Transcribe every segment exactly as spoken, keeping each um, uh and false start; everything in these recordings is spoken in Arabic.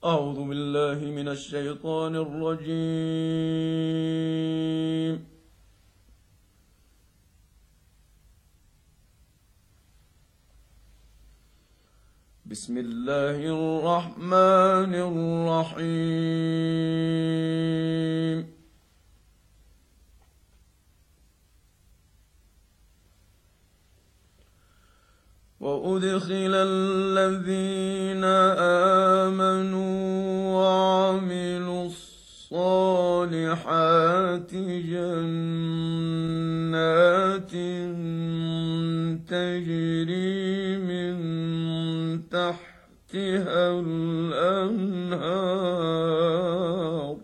أعوذ بالله من الشيطان الرجيم. بسم الله الرحمن الرحيم. وأدخل الذين آمنوا وعملوا الصالحات جنات تجري من تحتها الأنهار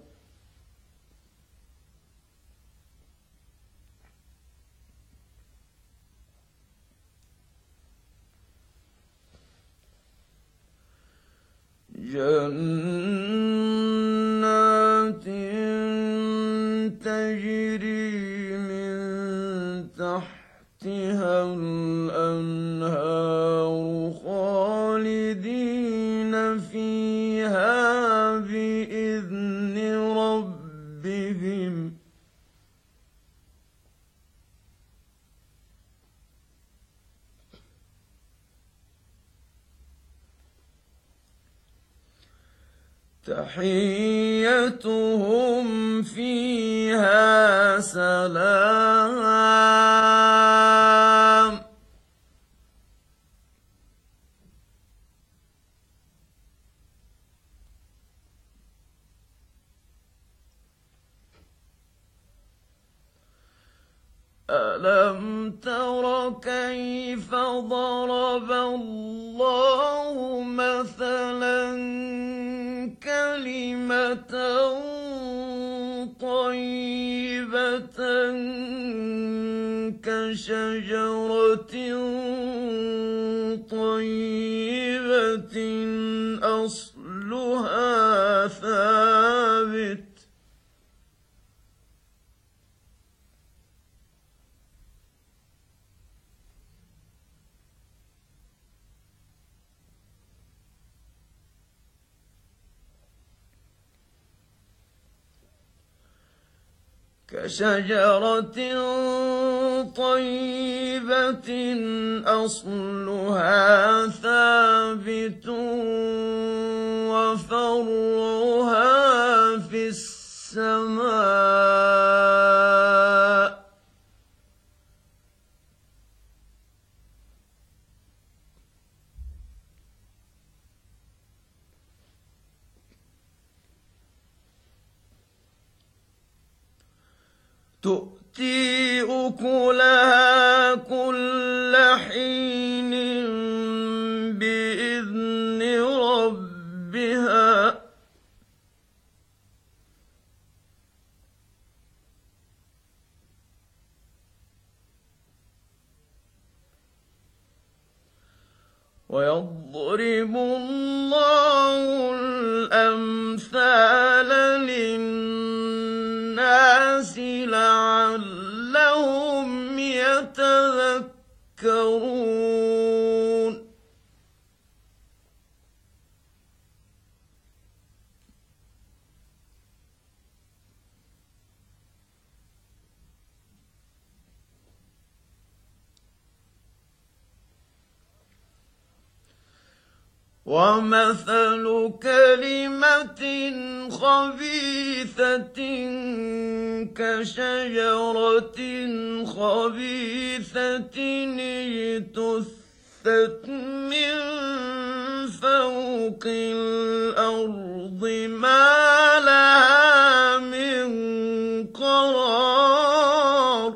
جنات تجري من تحتها الأنهار خالدين فيها بإذن ربهم تحيتهم فيها سلام ألم تر كيف ضرب الله مثلا كلمة طيبة كشجرة طيبة أصلها ثابت كشجرة طيبة أصلها ثابت وفرعها في السماء تؤتي أكلها كل حين بإذن ربها ويضرب الله الأمثال للناس لعلهم يتذكرون ومثل كلمة خبيثة كشجرة خبيثة اجتثت من فوق الأرض ما لها من قرار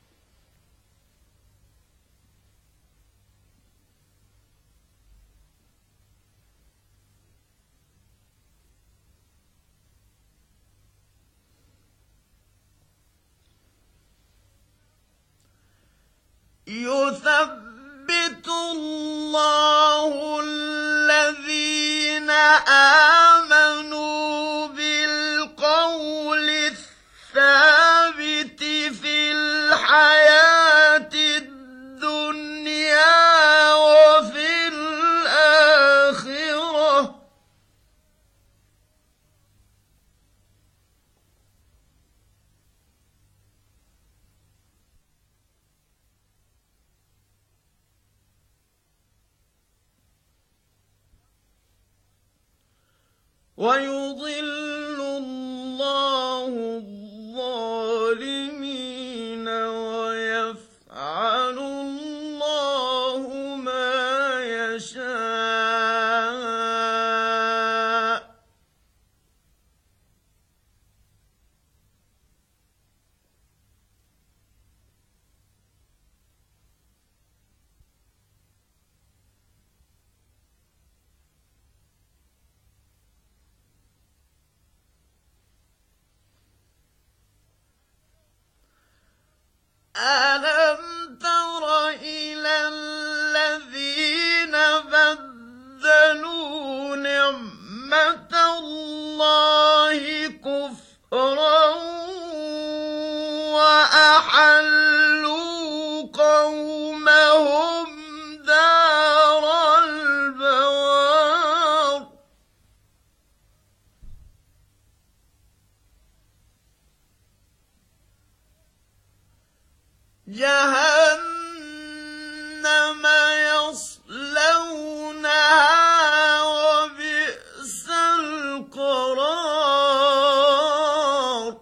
يثبت الله الذين آمنوا بالقول الثابت في الحياة الدنيا وفي الآخرة ويضل الله الظالمين ويفعل الله ما يشاء. ألم تر إلى الذين بدلوا نعمة الله كفرا وأحلوا قومهم دار البوار جهنم يصلونها وبئس القرار.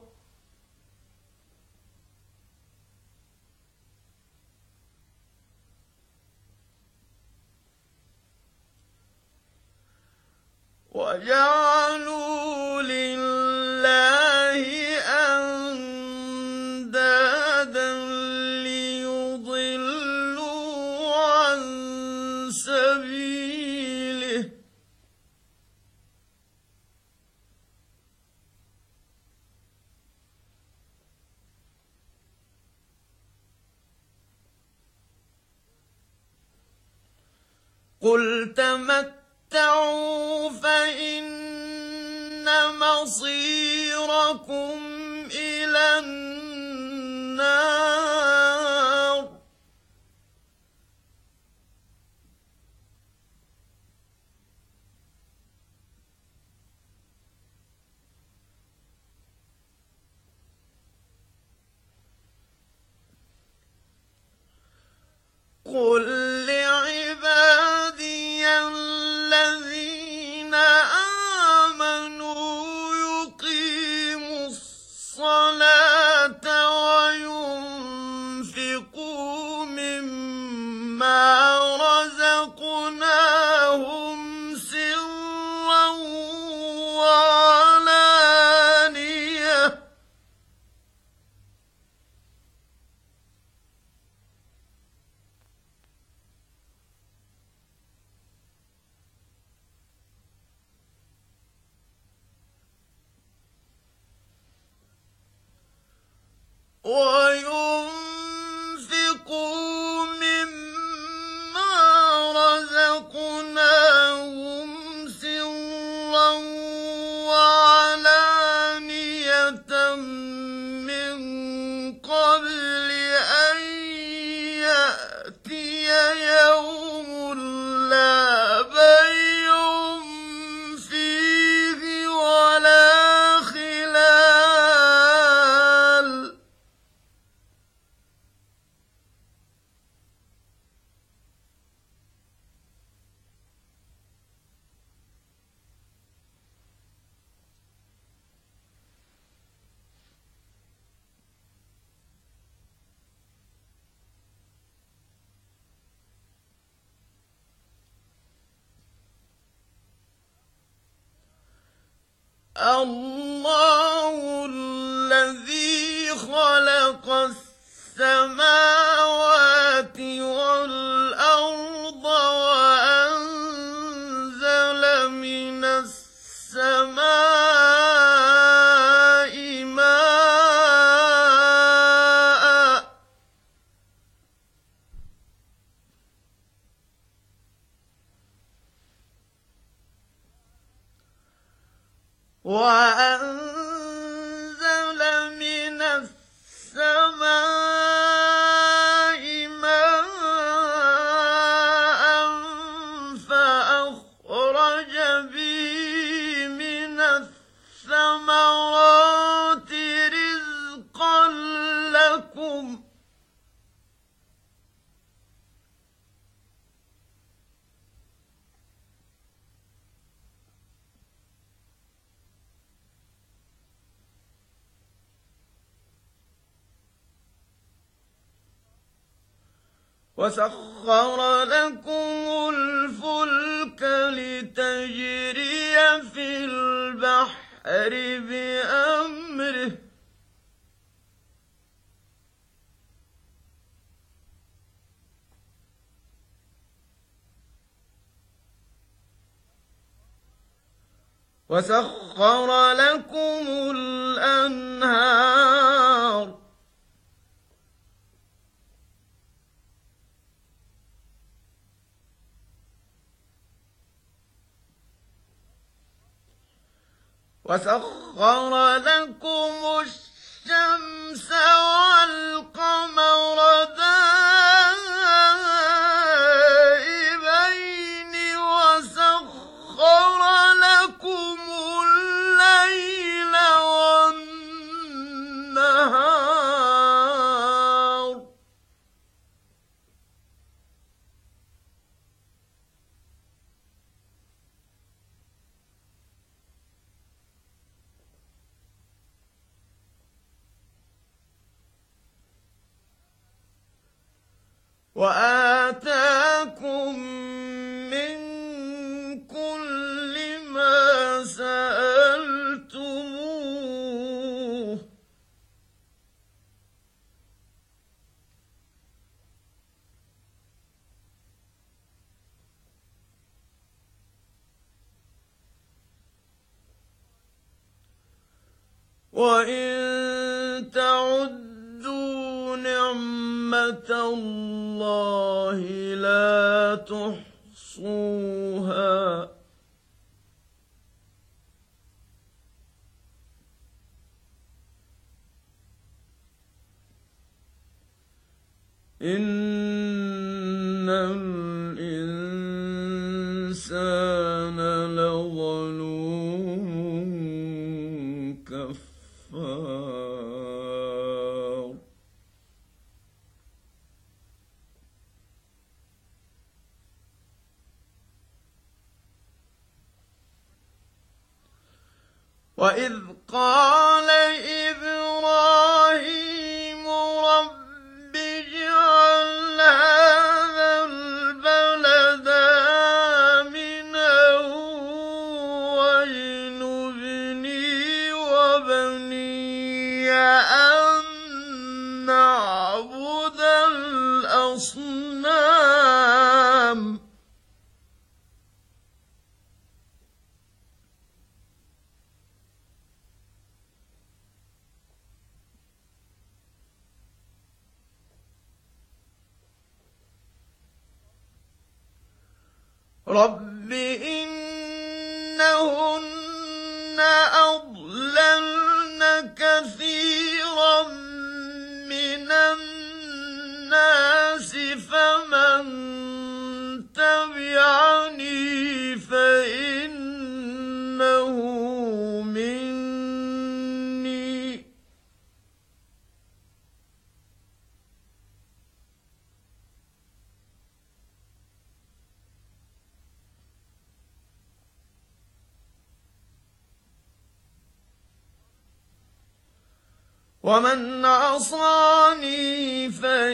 وجعلوا لله أندادا ليضلوا عن سبيله قل تمتعوا فإن مصيركم إلى النار. قل لعبادي الذين آمنوا يقيموا الصلاة وينفقوا مما رزقناهم سرا وعلانية وينفقوا مما رزقناهم سرا وعلانية من قبل أن يأتي يوم لا بيع فيه ولا خلال. الله الذي خلق السماوات والأرض وأنزل من السماء ماء وأنزل من السماء ماء فأخرج به من الثمرات رزقا لكم وسخر لكم الفلك لتجري في البحر بأمره وسخر لكم الأنهار وسخر لكم الشمس والقمر دائبين وسخر لكم الليل والنهار وآتاكم من كل ما سألتموه وإن تعدوا نعمة الله لا تحصوها إن الإنسان لظلوم كفار وإذ قال إبراهيم رب اجعل هذا البلد آمنا واجنبني وبني أن نعبد الأصنام رب إنهن أضللن كثيرا من الناس فمن تبعني فإنه مني ومن عصاني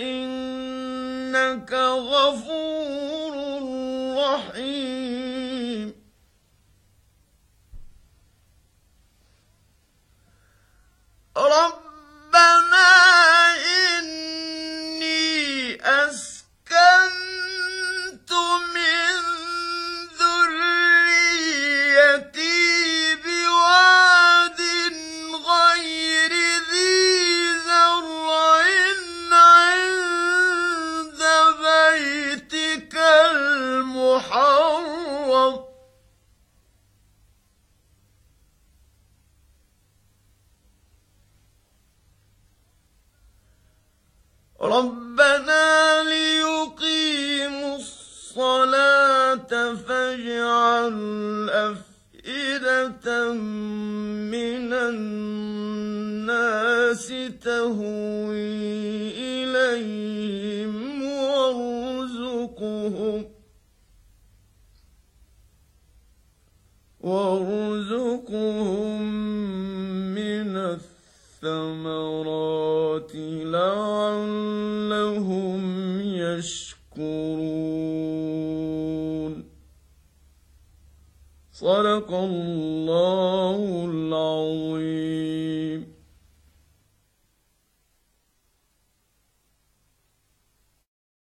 فإنك غفور رحيم ربنا إني أسكنت من ذريتي بواد غير ذي زرع عند بيتك المحرم ربنا ليقيموا الصلاة فاجعل أفئدة من الناس تهوي إليهم وارزقهم وارزقهم من الثمرات لعلهم يشكرون يشكرون. صدق الله العظيم.